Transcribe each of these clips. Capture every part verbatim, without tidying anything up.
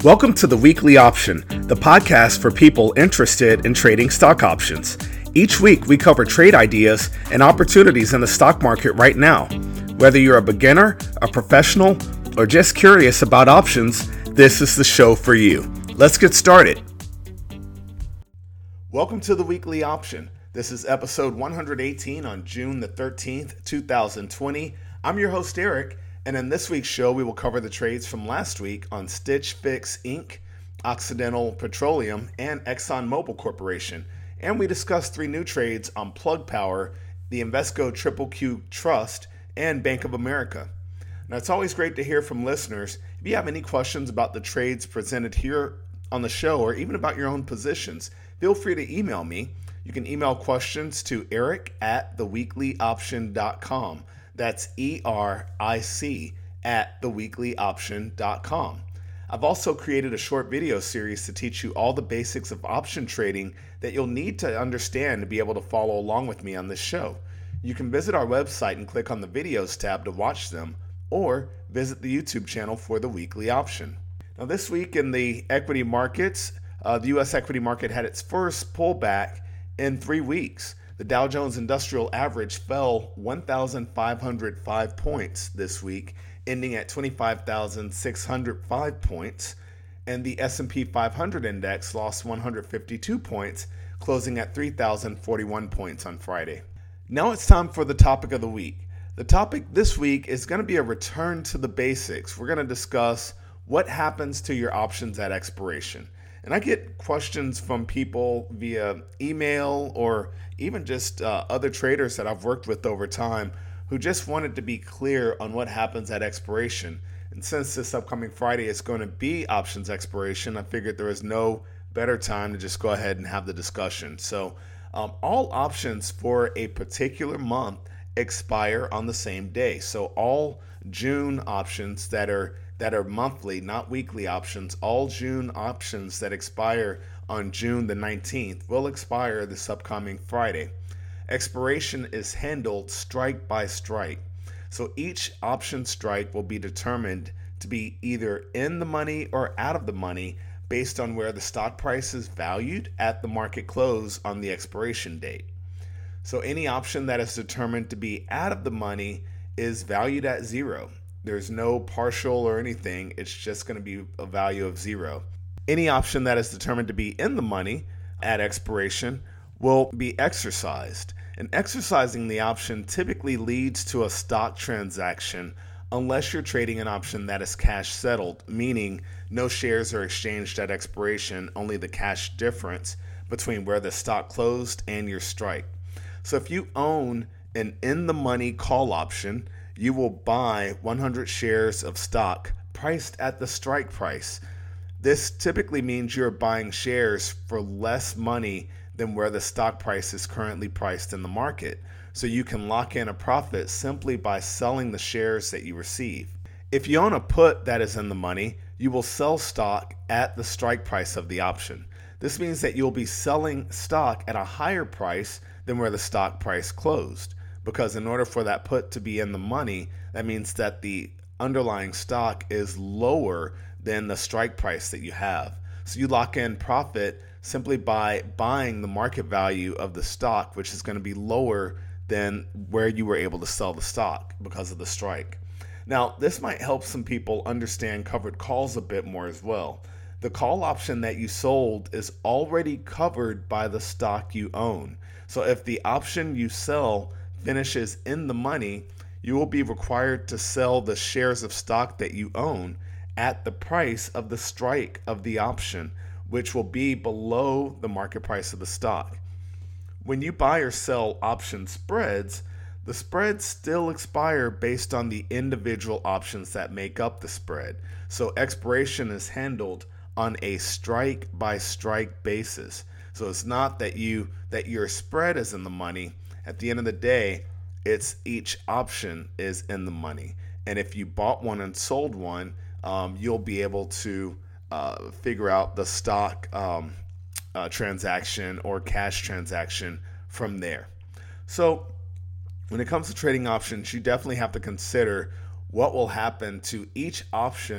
Welcome to the Weekly Option, the podcast for people interested in trading stock options. Each week, we cover trade ideas and opportunities in the stock market right now. Whether you're a beginner, a professional, or just curious about options, this is the show for you. Let's get started. Welcome to the Weekly Option. This is episode one hundred eighteen on June the thirteenth, two thousand twenty. I'm your host, Eric. And in this week's show, we will cover the trades from last week on Stitch Fix Incorporated, Occidental Petroleum, and ExxonMobil Corporation. And we discuss three new trades on Plug Power, the Invesco Triple Q Trust, and Bank of America. Now, it's always great to hear from listeners. If you have any questions about the trades presented here on the show, or even about your own positions, feel free to email me. You can email questions to eric at the weekly option dot com. That's E R I C at the weekly option dot com. I've also created a short video series to teach you all the basics of option trading that you'll need to understand to be able to follow along with me on this show. You can visit our website and click on the videos tab to watch them, or visit the YouTube channel for the Weekly Option. Now, this week in the equity markets, uh, the U S equity market had its first pullback in three weeks. The Dow Jones Industrial Average fell one thousand five hundred five points this week, ending at twenty-five thousand six hundred five points, and the S and P five hundred index lost one hundred fifty-two points, closing at three thousand forty-one points on Friday. Now it's time for the topic of the week. The topic this week is going to be a return to the basics. We're going to discuss what happens to your options at expiration. And I get questions from people via email or even just uh, other traders that I've worked with over time who just wanted to be clear on what happens at expiration. And since this upcoming Friday is going to be options expiration, I figured there was no better time to just go ahead and have the discussion. So um, all options for a particular month expire on the same day. So all June options that are that are monthly, not weekly options, all June options that expire on June the nineteenth will expire this upcoming Friday. Expiration is handled strike by strike. So each option strike will be determined to be either in the money or out of the money based on where the stock price is valued at the market close on the expiration date. So any option that is determined to be out of the money is valued at zero. There's no partial or anything. It's just going to be a value of zero. Any option that is determined to be in the money at expiration will be exercised. And exercising the option typically leads to a stock transaction unless you're trading an option that is cash settled, meaning no shares are exchanged at expiration, only the cash difference between where the stock closed and your strike. So if you own an in-the-money call option, you will buy one hundred shares of stock priced at the strike price. This typically means you're buying shares for less money than where the stock price is currently priced in the market. So you can lock in a profit simply by selling the shares that you receive. If you own a put that is in the money, you will sell stock at the strike price of the option. This means that you'll be selling stock at a higher price than where the stock price closed. Because in order for that put to be in the money, that means that the underlying stock is lower than the strike price that you have. So you lock in profit simply by buying the market value of the stock, which is going to be lower than where you were able to sell the stock because of the strike. Now, this might help some people understand covered calls a bit more as well. The call option that you sold is already covered by the stock you own. So if the option you sell finishes in the money, you will be required to sell the shares of stock that you own at the price of the strike of the option, which will be below the market price of the stock. When you buy or sell option spreads, the spreads still expire based on the individual options that make up the spread. So expiration is handled on a strike by strike basis. So it's not that you that your spread is in the money. At the end of the day, it's each option is in the money. And if you bought one and sold one, um, you'll be able to uh, figure out the stock um, uh, transaction or cash transaction from there. So when it comes to trading options, you definitely have to consider what will happen to each option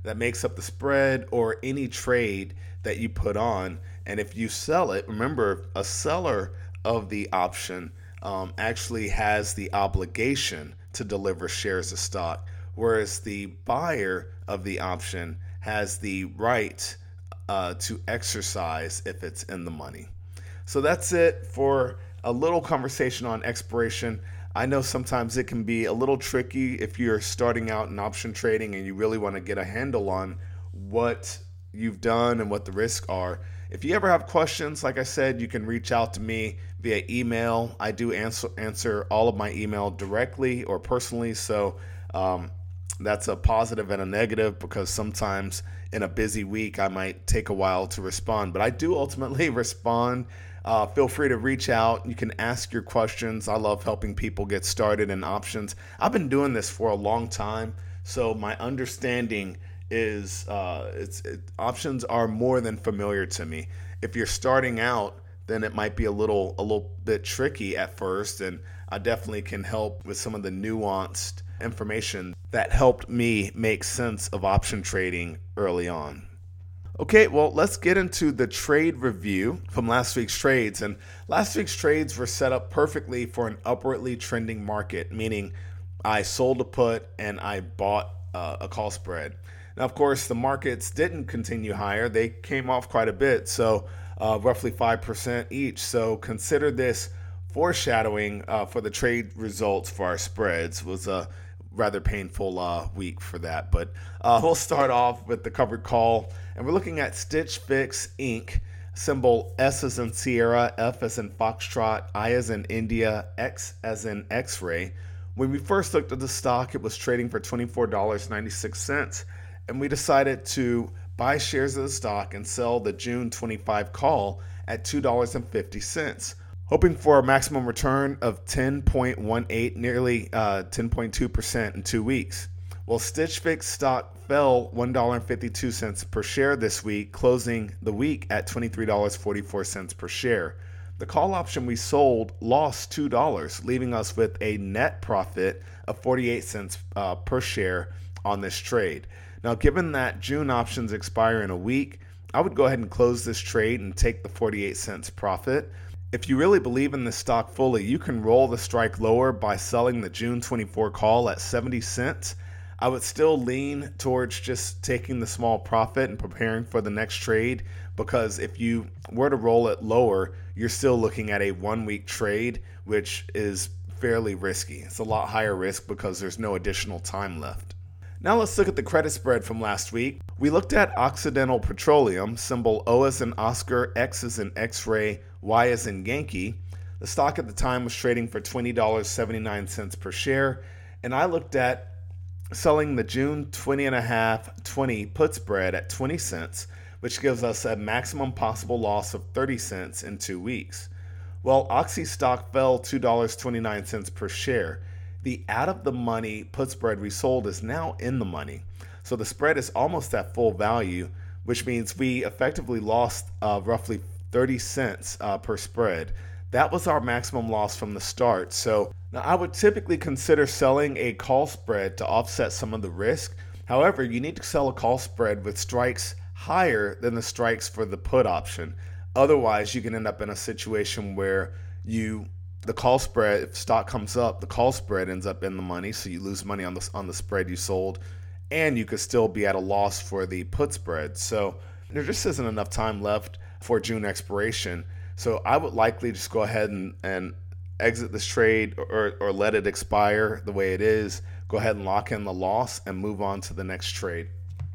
that makes up the spread or any trade that you put on. And if you sell it, remember, a seller of the option um, actually has the obligation to deliver shares of stock, whereas the buyer of the option has the right uh, to exercise if it's in the money. So that's it for a little conversation on expiration. I know sometimes it can be a little tricky if you're starting out in option trading and you really want to get a handle on what you've done and what the risks are. If you ever have questions, like I said, you can reach out to me via email. I do answer answer all of my email directly or personally, so um, that's a positive and a negative, because sometimes in a busy week I might take a while to respond, but I do ultimately respond. Uh, feel free to reach out. You can ask your questions. I love helping people get started in options. I've been doing this for a long time, so my understanding is uh, it's it, options are more than familiar to me. If you're starting out, then it might be a little a little bit tricky at first, and I definitely can help with some of the nuanced information that helped me make sense of option trading early on. Okay, well, let's get into the trade review from last week's trades. And last week's trades were set up perfectly for an upwardly trending market, meaning I sold a put and I bought uh, a call spread. Now, of course, the markets didn't continue higher. They came off quite a bit, so uh, roughly five percent each. So consider this foreshadowing uh, for the trade results for our spreads. It was a rather painful uh, week for that. But uh, we'll start off with the covered call. And we're looking at Stitch Fix Incorporated, symbol S as in Sierra, F as in Foxtrot, I as in India, X as in X-ray. When we first looked at the stock, it was trading for twenty-four dollars and ninety-six cents. And we decided to buy shares of the stock and sell the June twenty-five call at two dollars and fifty cents, hoping for a maximum return of ten point one eight, nearly uh, ten point two percent in two weeks. Well, Stitch Fix stock fell one dollar and fifty-two cents per share this week, closing the week at twenty-three dollars and forty-four cents per share. The call option we sold lost two dollars, leaving us with a net profit of forty-eight cents uh, per share on this trade. Now, given that June options expire in a week, I would go ahead and close this trade and take the forty-eight cents profit. If you really believe in this stock fully, you can roll the strike lower by selling the June twenty-four call at seventy cents. I would still lean towards just taking the small profit and preparing for the next trade, because if you were to roll it lower, you're still looking at a one-week trade, which is fairly risky. It's a lot higher risk because there's no additional time left. Now let's look at the credit spread from last week. We looked at Occidental Petroleum, symbol O as in Oscar, X as in X-ray, Y as in Yankee. The stock at the time was trading for twenty dollars and seventy-nine cents per share, and I looked at selling the June twenty and a half twenty put spread at twenty cents, which gives us a maximum possible loss of thirty cents in two weeks. Well, Oxy stock fell two dollars and twenty-nine cents per share. The out of the money put spread we sold is now in the money. So the spread is almost at full value, which means we effectively lost uh, roughly thirty cents uh, per spread. That was our maximum loss from the start. So now I would typically consider selling a call spread to offset some of the risk. However, you need to sell a call spread with strikes higher than the strikes for the put option. Otherwise, you can end up in a situation where you the call spread, if stock comes up, the call spread ends up in the money, so you lose money on the on the spread you sold, and you could still be at a loss for the put spread. So there just isn't enough time left for June expiration. So I would likely just go ahead and, and exit this trade, or, or let it expire the way it is. Go ahead and lock in the loss and move on to the next trade.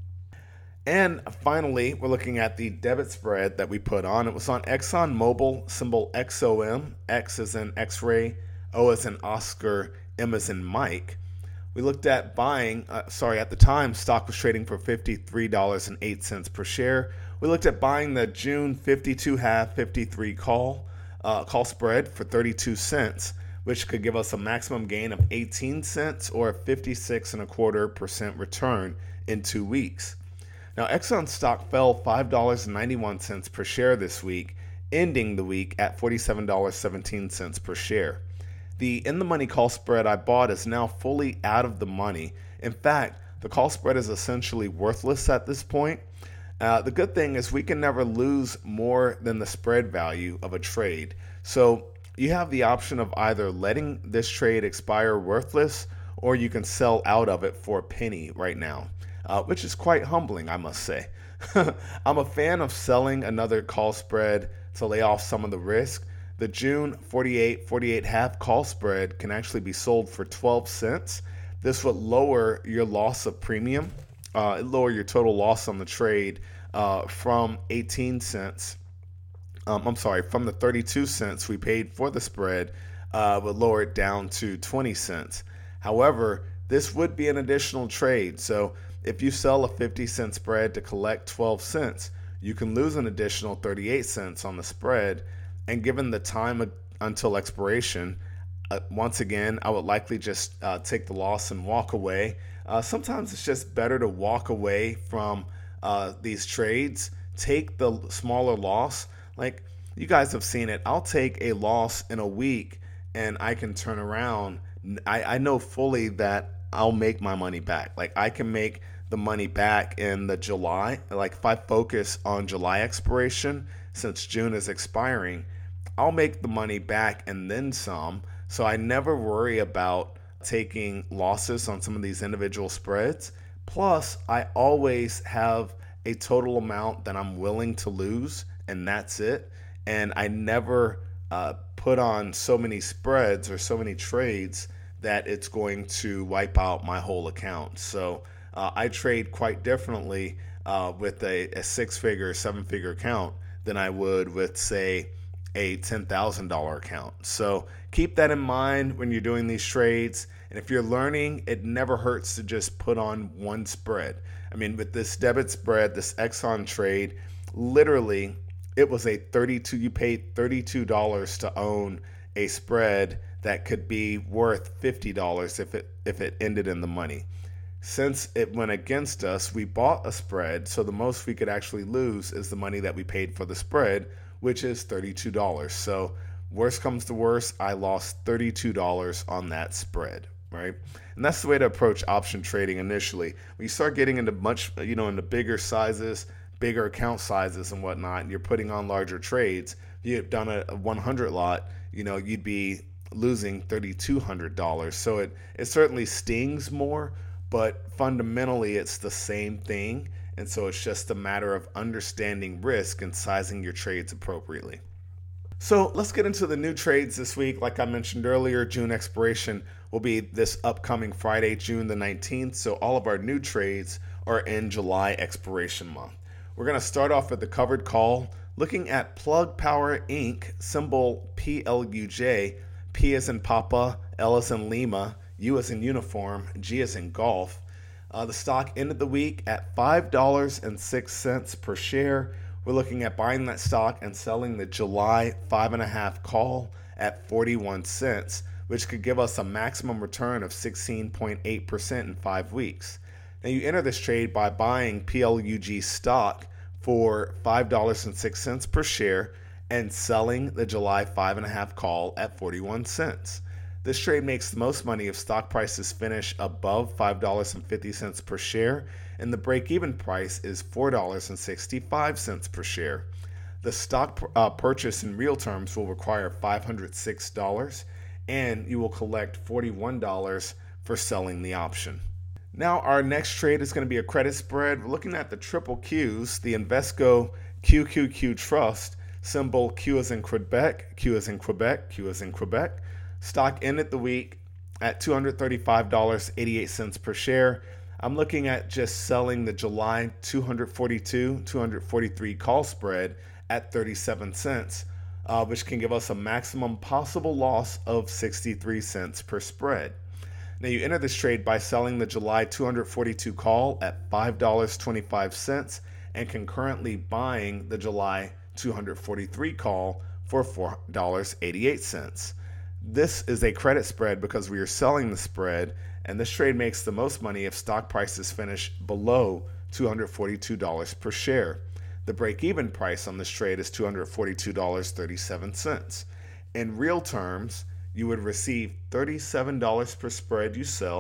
And finally, we're looking at the debit spread that we put on. It was on ExxonMobil, symbol X O M, X as in X-ray, O as in Oscar, M as in Mike. We looked at buying, uh, sorry, at the time, stock was trading for fifty-three dollars and eight cents per share. We looked at buying the June fifty-two half fifty-three call, uh, call spread for thirty-two cents, which could give us a maximum gain of eighteen cents or a fifty-six and a quarter percent return in two weeks. Now, Exxon stock fell five dollars and ninety-one cents per share this week, ending the week at forty-seven dollars and seventeen cents per share. The in-the-money call spread I bought is now fully out of the money. In fact, the call spread is essentially worthless at this point. Uh, the good thing is we can never lose more than the spread value of a trade. So you have the option of either letting this trade expire worthless, or you can sell out of it for a penny right now, uh, which is quite humbling, I must say. I'm a fan of selling another call spread to lay off some of the risk. The June forty-eight forty-eight half call spread can actually be sold for twelve cents. This would lower your loss of premium, uh, lower your total loss on the trade uh, from eighteen cents. Um, I'm sorry, from the thirty-two cents we paid for the spread, uh, would lower it down to twenty cents. However, this would be an additional trade. So if you sell a fifty cent spread to collect twelve cents, you can lose an additional thirty-eight cents on the spread. And given the time until expiration, uh, once again, I would likely just uh, take the loss and walk away. Uh, sometimes it's just better to walk away from uh, these trades, take the smaller loss. Like, you guys have seen it. I'll take a loss in a week and I can turn around. I, I know fully that I'll make my money back. Like, I can make the money back in the July. Like, if I focus on July expiration, since June is expiring, I'll make the money back and then some. So I never worry about taking losses on some of these individual spreads. Plus, I always have a total amount that I'm willing to lose, and that's it. And I never uh, put on so many spreads or so many trades that it's going to wipe out my whole account. So uh, I trade quite differently uh, with a, a six-figure, seven-figure account than I would with, say, a ten thousand dollars account. So keep that in mind when you're doing these trades. And if you're learning, it never hurts to just put on one spread. I mean, with this debit spread, this Exxon trade, literally, it was a thirty-two, you paid thirty-two dollars to own a spread that could be worth fifty dollars if it if it ended in the money. Since it went against us, we bought a spread, so the most we could actually lose is the money that we paid for the spread, which is thirty-two dollars. So worst comes to worst, I lost thirty-two dollars on that spread, right? And that's the way to approach option trading initially. When you start getting into much, you know, into bigger sizes, bigger account sizes and whatnot, and you're putting on larger trades, if you have done a one hundred lot, you know, you'd be losing three thousand two hundred dollars. So it, it certainly stings more, but fundamentally it's the same thing. And so it's just a matter of understanding risk and sizing your trades appropriately. So let's get into the new trades this week. Like I mentioned earlier, June expiration will be this upcoming Friday, June the nineteenth. So all of our new trades are in July expiration month. We're going to start off with the covered call, looking at Plug Power Incorporated, symbol P L U J, P as in Papa, L as in Lima, U as in Uniform, G as in Golf. Uh, the stock ended the week at five dollars and six cents per share. We're looking at buying that stock and selling the July five and a half call at forty-one cents, which could give us a maximum return of sixteen point eight percent in five weeks. Now you enter this trade by buying P L U G stock for five dollars and six cents per share and selling the July five and a half call at forty-one cents. This trade makes the most money if stock prices finish above five dollars and fifty cents per share, and the break-even price is four dollars and sixty-five cents per share. The stock uh, purchase in real terms will require five hundred six dollars, and you will collect forty-one dollars for selling the option. Now our next trade is going to be a credit spread. We're looking at the triple Qs, the Invesco Q Q Q Trust, symbol Q as in Quebec, Q as in Quebec, Q as in Quebec. Stock ended the week at two hundred thirty-five dollars and eighty-eight cents per share. I'm looking at just selling the July two hundred forty-two, two hundred forty-three call spread at thirty-seven cents, uh, which can give us a maximum possible loss of sixty-three cents per spread. Now you enter this trade by selling the July two hundred forty-two call at five dollars and twenty-five cents and concurrently buying the July two hundred forty-three call for four dollars and eighty-eight cents. This is a credit spread because we are selling the spread, and this trade makes the most money if stock prices finish below two hundred forty-two dollars per share. The break-even price on this trade is two hundred forty-two dollars and thirty-seven cents. In real terms, you would receive thirty-seven dollars per spread you sell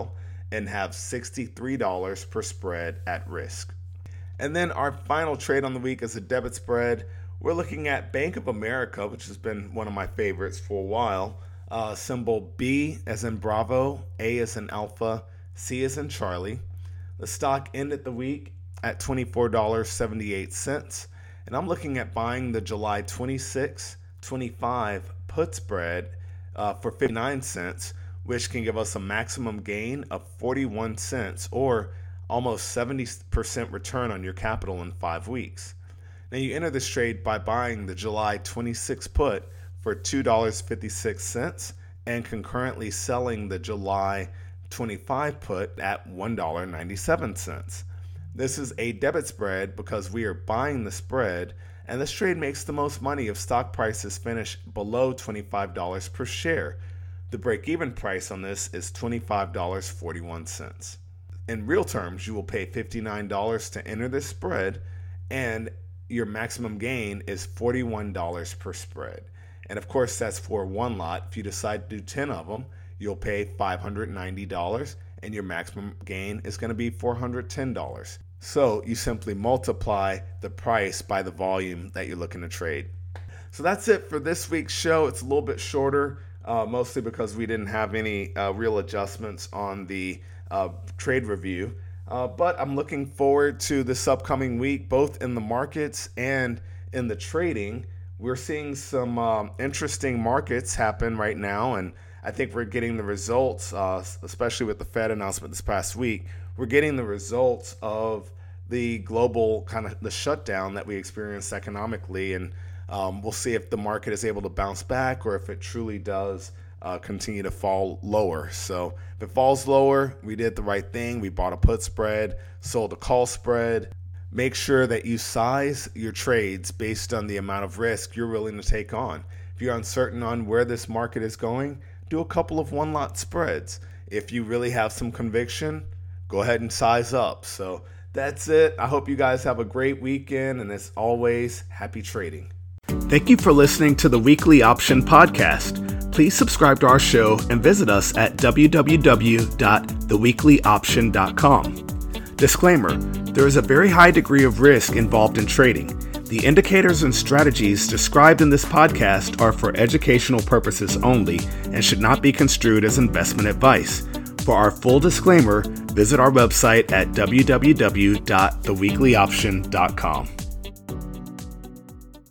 and have sixty-three dollars per spread at risk. And then our final trade on the week is a debit spread. We're looking at Bank of America, which has been one of my favorites for a while. Uh, symbol B as in Bravo, A as in Alpha, C as in Charlie. The stock ended the week at twenty-four dollars and seventy-eight cents. And I'm looking at buying the July twenty-six twenty-five put spread uh, for fifty-nine cents, which can give us a maximum gain of forty-one cents or almost seventy percent return on your capital in five weeks. Now you enter this trade by buying the July twenty-six put for two dollars and fifty-six cents and concurrently selling the July twenty-five put at one dollar and ninety-seven cents. This is a debit spread because we are buying the spread, and this trade makes the most money if stock prices finish below twenty-five dollars per share. The break-even price on this is twenty-five dollars and forty-one cents. In real terms, you will pay fifty-nine dollars to enter this spread, and your maximum gain is forty-one dollars per spread. And of course, that's for one lot. If you decide to do ten of them, you'll pay five hundred ninety dollars, and your maximum gain is going to be four hundred ten dollars. So you simply multiply the price by the volume that you're looking to trade. So that's it for this week's show. It's a little bit shorter, uh, mostly because we didn't have any uh, real adjustments on the uh, trade review. Uh, but I'm looking forward to this upcoming week, both in the markets and in the trading. We're seeing some um, interesting markets happen right now, and I think we're getting the results, uh, especially with the Fed announcement this past week. We're getting the results of the global kind of the shutdown that we experienced economically, and um, we'll see if the market is able to bounce back or if it truly does uh, continue to fall lower. So if it falls lower, we did the right thing. We bought a put spread, sold a call spread. Make sure that you size your trades based on the amount of risk you're willing to take on. If you're uncertain on where this market is going, do a couple of one-lot spreads. If you really have some conviction, go ahead and size up. So that's it. I hope you guys have a great weekend, and as always, happy trading. Thank you for listening to the Weekly Option Podcast. Please subscribe to our show and visit us at w w w dot the weekly option dot com. Disclaimer: there is a very high degree of risk involved in trading. The indicators and strategies described in this podcast are for educational purposes only and should not be construed as investment advice. For our full disclaimer, visit our website at w w w dot the weekly option dot com.